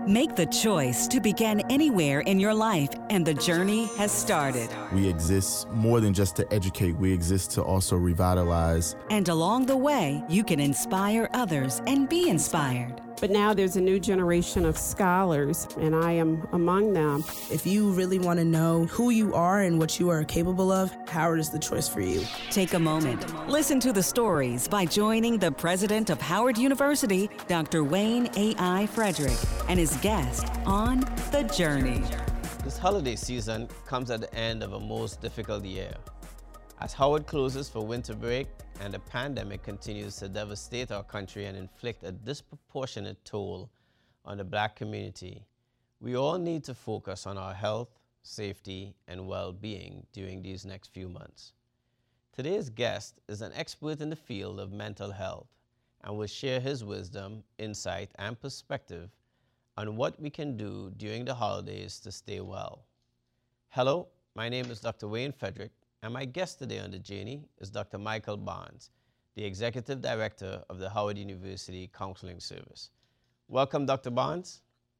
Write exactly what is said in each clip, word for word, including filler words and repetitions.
Make the choice to begin anywhere in your life, and the journey has started. We exist more than just to educate. We exist to also revitalize. And along the way, you can inspire others and be inspired. But now there's a new generation of scholars, and I am among them. If you really want to know who you are and what you are capable of, Howard is the choice for you. Take a moment. Listen to the stories by joining the president of Howard University, Doctor Wayne A I. Frederick, and his guest on The Journey. This holiday season comes at the end of a most difficult year. As Howard closes for winter break and the pandemic continues to devastate our country and inflict a disproportionate toll on the Black community, we all need to focus on our health, safety, and well-being during these next few months. Today's guest is an expert in the field of mental health and will share his wisdom, insight, and perspective on what we can do during the holidays to stay well. Hello, my name is Doctor Wayne Frederick, and my guest today on The Journey is Doctor Michael Barnes, the Executive Director of the Howard University Counseling Service. Welcome, Doctor Barnes.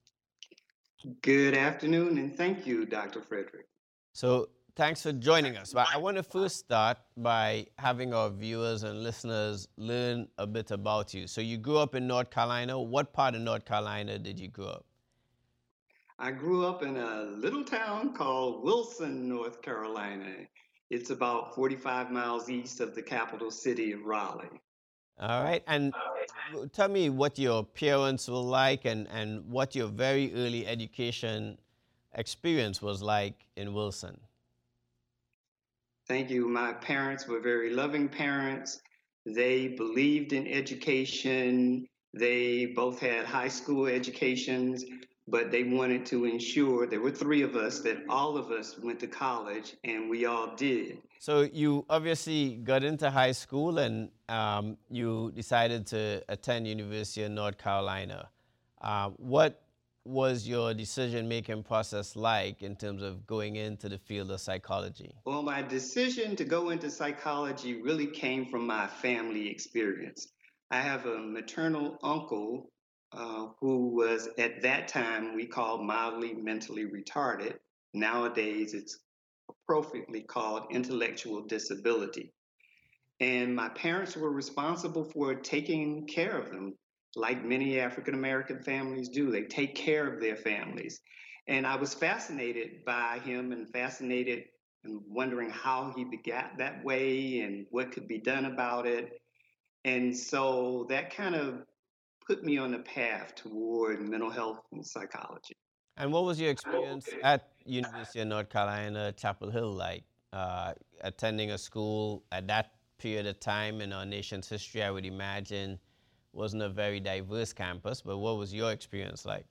Good afternoon, and thank you, Doctor Frederick. So thanks for joining us. But I want to first start by having our viewers and listeners learn a bit about you. So you grew up in North Carolina. What part of North Carolina did you grow up? I grew up in a little town called Wilson, North Carolina. It's about forty-five miles east of the capital city of Raleigh. All right. And tell me what your parents were like and, and what your very early education experience was like in Wilson. Thank you. My parents were very loving parents. They believed in education. They both had high school educations, but they wanted to ensure, there were three of us, that all of us went to college, and we all did. So you obviously got into high school and um, you decided to attend University of North Carolina. Uh, what was your decision-making process like in terms of going into the field of psychology? Well, my decision to go into psychology really came from my family experience. I have a maternal uncle uh, who was, at that time, we called mildly mentally retarded. Nowadays, it's appropriately called intellectual disability. And my parents were responsible for taking care of them, like many African-American families do. They take care of their families. And I was fascinated by him and fascinated and wondering how he begat that way and what could be done about it. And so that kind of put me on the path toward mental health and psychology. And what was your experience at University of North Carolina, Chapel Hill like? Uh, attending a school at that period of time in our nation's history, I would imagine, wasn't a very diverse campus, but what was your experience like?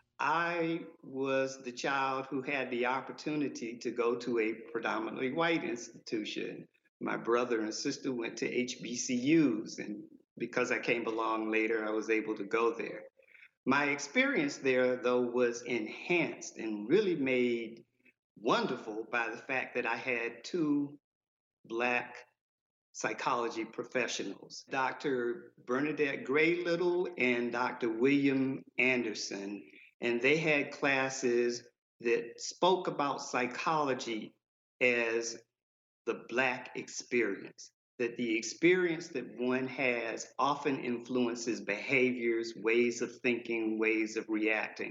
I was the child who had the opportunity to go to a predominantly white institution. My brother and sister went to H B C Us, and because I came along later, I was able to go there. My experience there, though, was enhanced and really made wonderful by the fact that I had two Black psychology professionals, Doctor Bernadette Gray Little and Doctor William Anderson, and they had classes that spoke about psychology as the Black experience, that the experience that one has often influences behaviors, ways of thinking, ways of reacting.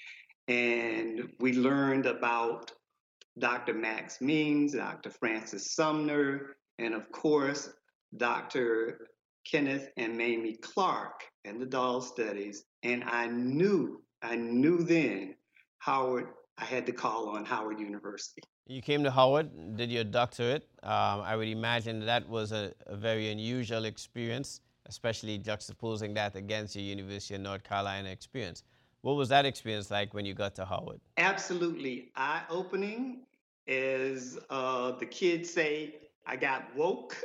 And we learned about Doctor Max Means, Doctor Francis Sumner, and of course, Doctor Kenneth and Mamie Clark and the Dahl studies. And I knew, I knew then Howard, I had to call on Howard University. You came to Howard, did your doctorate. Um, I would imagine that was a, a very unusual experience, especially juxtaposing that against your University of North Carolina experience. What was that experience like when you got to Howard? Absolutely eye-opening. As uh, the kids say, I got woke.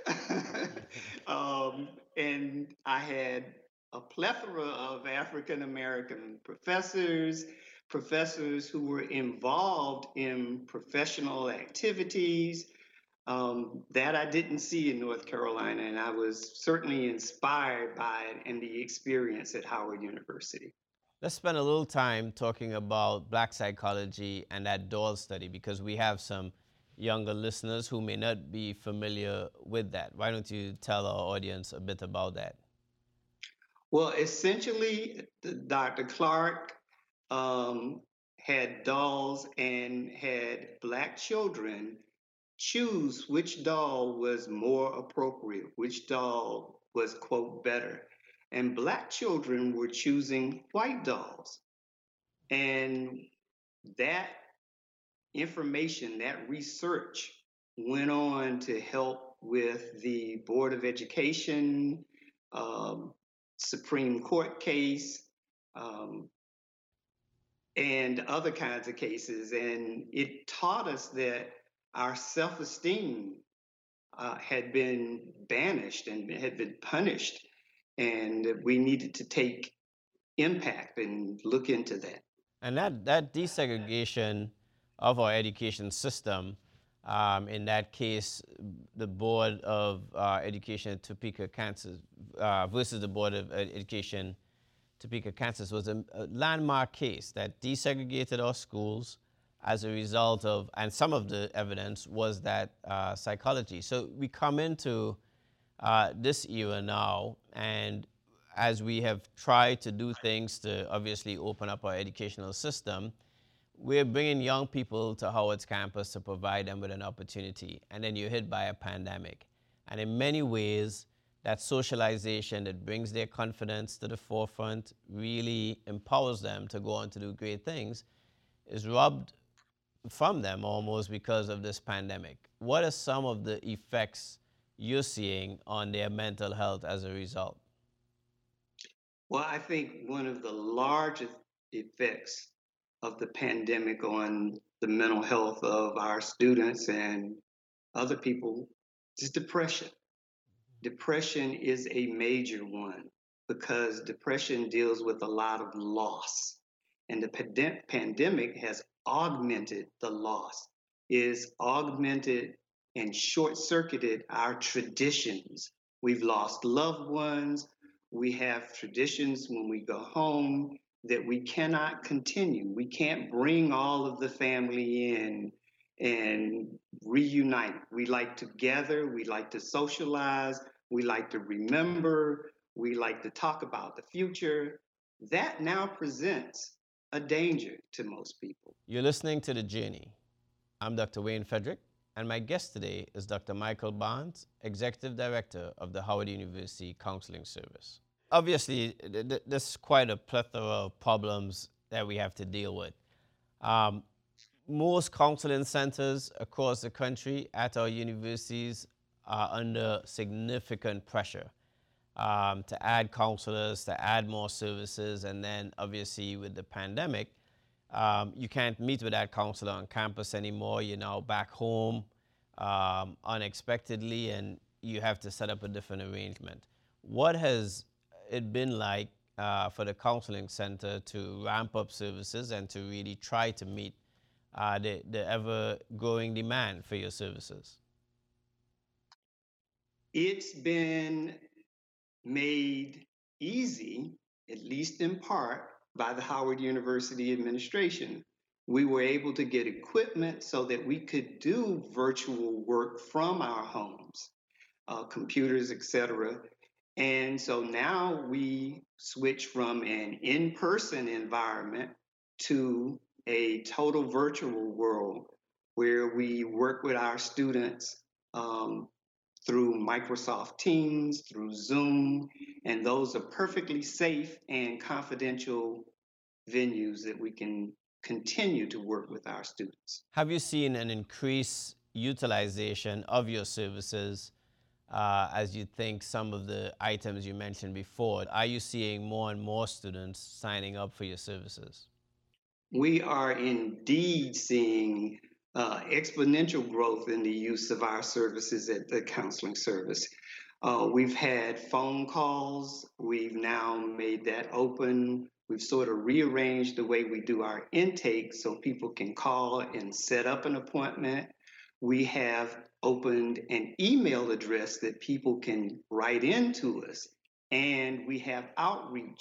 um, and I had a plethora of African-American professors, professors who were involved in professional activities um, that I didn't see in North Carolina. And I was certainly inspired by it and the experience at Howard University. Let's spend a little time talking about black psychology and that doll study, because we have some younger listeners who may not be familiar with that. Why don't you tell our audience a bit about that? Well, essentially, Doctor Clark um, had dolls and had black children choose which doll was more appropriate, which doll was, quote, better. And black children were choosing white dolls. And that information, that research went on to help with the Board of Education, um, Supreme Court case, um, and other kinds of cases. And it taught us that our self-esteem uh, had been banished and had been punished, and that we needed to take impact and look into that. And that, that desegregation of our education system, um, in that case, the Board of uh, Education Topeka, Kansas, uh, versus the Board of Education Topeka, Kansas, was a, a landmark case that desegregated our schools as a result of, and some of the evidence was that uh, psychology. So we come into uh, this era now, and as we have tried to do things to obviously open up our educational system, we're bringing young people to Howard's campus to provide them with an opportunity. And then you're hit by a pandemic. And in many ways, that socialization that brings their confidence to the forefront, really empowers them to go on to do great things, is robbed from them almost because of this pandemic. What are some of the effects you're seeing on their mental health as a result? Well, I think one of the largest effects of the pandemic on the mental health of our students and other people is depression. Depression is a major one because depression deals with a lot of loss. And the pand- pandemic has augmented the loss, is augmented and short-circuited our traditions. We've lost loved ones. We have traditions when we go home that we cannot continue. We can't bring all of the family in and reunite. We like to gather, we like to socialize, we like to remember, we like to talk about the future. That now presents a danger to most people. You're listening to The Journey. I'm Doctor Wayne Frederick, and my guest today is Doctor Michael Barnes, Executive Director of the Howard University Counseling Service. Obviously, th- th- there's quite a plethora of problems that we have to deal with. Um, most counseling centers across the country at our universities are under significant pressure um, to add counselors, to add more services, and then obviously with the pandemic, um, you can't meet with that counselor on campus anymore. You're now back home um, unexpectedly, and you have to set up a different arrangement. What has it been like uh, for the counseling center to ramp up services and to really try to meet uh, the, the ever-growing demand for your services? It's been made easy, at least in part, by the Howard University administration. We were able to get equipment so that we could do virtual work from our homes, uh, computers, et cetera. And so now we switch from an in-person environment to a total virtual world where we work with our students um, through Microsoft Teams, through Zoom, and those are perfectly safe and confidential venues that we can continue to work with our students. Have you seen an increased utilization of your services uh, as you think some of the items you mentioned before? Are you seeing more and more students signing up for your services? We are indeed seeing uh, exponential growth in the use of our services at the counseling service. Uh, we've had phone calls. We've now made that open. We've sort of rearranged the way we do our intake so people can call and set up an appointment. We have opened an email address that people can write into us, and we have outreach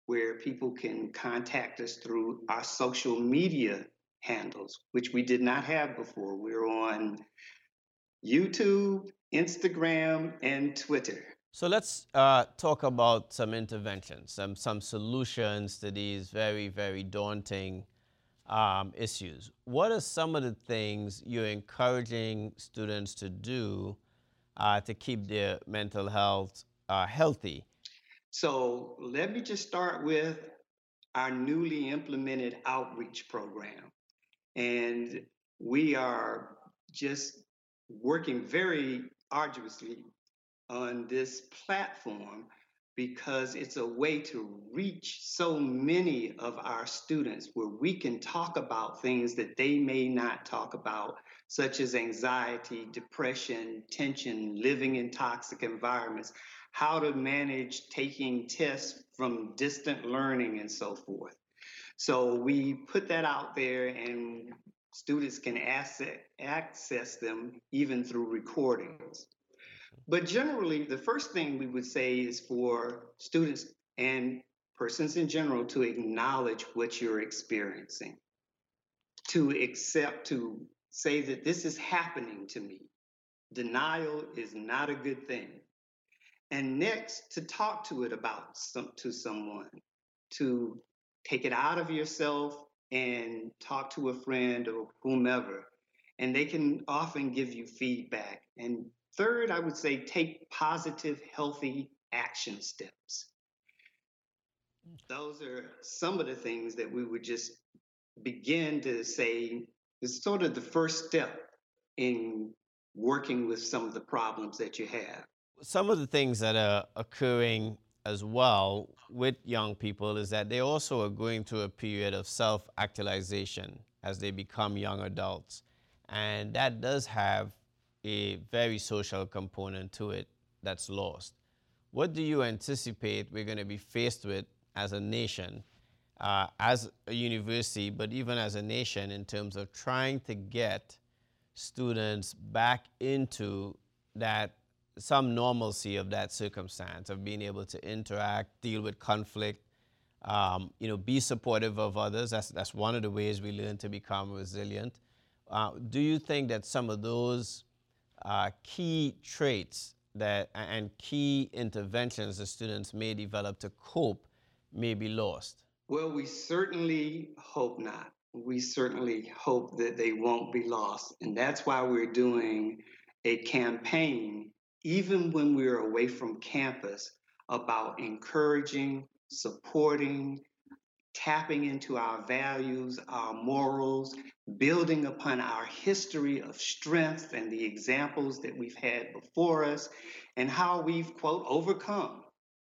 where people can contact us through our social media handles, which we did not have before. We're on YouTube, Instagram, and Twitter. So let's uh, talk about some interventions, some, some solutions to these very, very daunting um, issues. What are some of the things you're encouraging students to do uh, to keep their mental health uh, healthy? So let me just start with our newly implemented outreach program. And we are just working very arduously on this platform because it's a way to reach so many of our students where we can talk about things that they may not talk about, such as anxiety, depression, tension, living in toxic environments, how to manage taking tests from distant learning and so forth. So we put that out there and students can access, access them even through recordings. But generally, the first thing we would say is for students and persons in general to acknowledge what you're experiencing, to accept, to say that this is happening to me. Denial is not a good thing. And next, to talk to it about some, to someone, to take it out of yourself and talk to a friend or whomever, and they can often give you feedback. And third, I would say take positive, healthy action steps. Those are some of the things that we would just begin to say is sort of the first step in working with some of the problems that you have. Some of the things that are occurring as well with young people is that they also are going through a period of self-actualization as they become young adults. And that does have a very social component to it that's lost. What do you anticipate we're going to be faced with as a nation, uh, as a university, but even as a nation in terms of trying to get students back into that some normalcy of that circumstance, of being able to interact, deal with conflict, um, you know, be supportive of others. That's, that's one of the ways we learn to become resilient. Uh, do you think that some of those uh, key traits that and key interventions the students may develop to cope may be lost? Well, we certainly hope not. We certainly hope that they won't be lost. And that's why we're doing a campaign, even when we're away from campus, about encouraging, supporting, tapping into our values, our morals, building upon our history of strength and the examples that we've had before us and how we've, quote, overcome.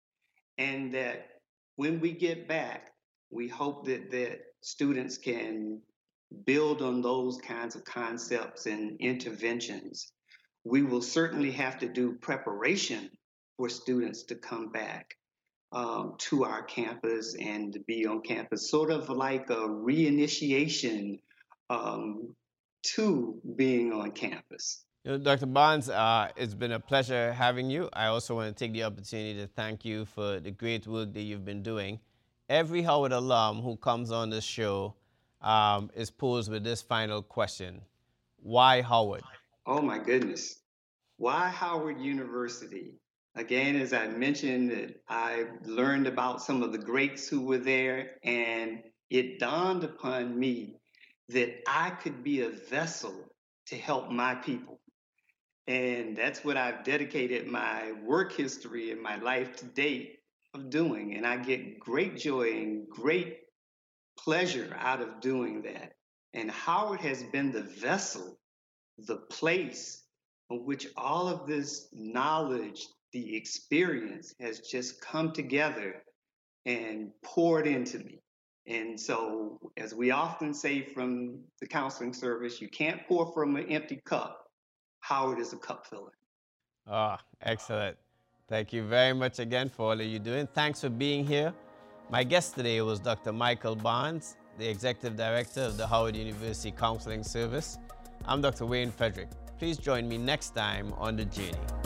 And that when we get back, we hope that, that students can build on those kinds of concepts and interventions. We will certainly have to do preparation for students to come back um, to our campus and to be on campus, sort of like a reinitiation um, to being on campus. You know, Doctor Barnes, uh, it's been a pleasure having you. I also want to take the opportunity to thank you for the great work that you've been doing. Every Howard alum who comes on this show um, is posed with this final question: why Howard? Oh my goodness. Why Howard University? Again, as I mentioned, I learned about some of the greats who were there, and it dawned upon me that I could be a vessel to help my people. And that's what I've dedicated my work history and my life to date of doing. And I get great joy and great pleasure out of doing that. And Howard has been the vessel, the place on which all of this knowledge, the experience has just come together and poured into me. And so, as we often say from the counseling service, you can't pour from an empty cup. Howard is a cup filler. Ah, excellent. Thank you very much again for all that you're doing. Thanks for being here. My guest today was Doctor Michael Barnes, the Executive Director of the Howard University Counseling Service. I'm Doctor Wayne Frederick. Please join me next time on The Journey.